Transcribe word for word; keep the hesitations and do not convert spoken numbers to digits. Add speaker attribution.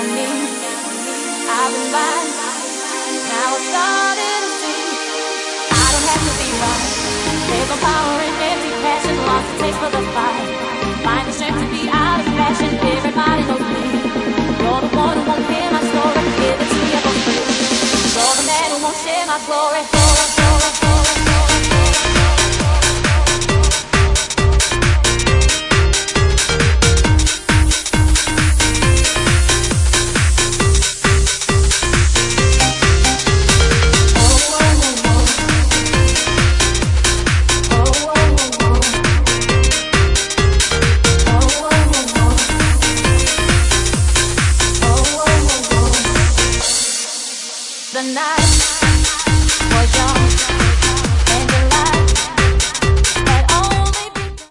Speaker 1: on me. I've been blind, now I'm starting to see. I don't have to be right. There's no power in empty passion, lost the taste for the fight. Find the strength to be out of fashion. Everybody knows me. You're the one who won't hear my story. Give it to me for free. You're the man who won't share my glory. glory, glory.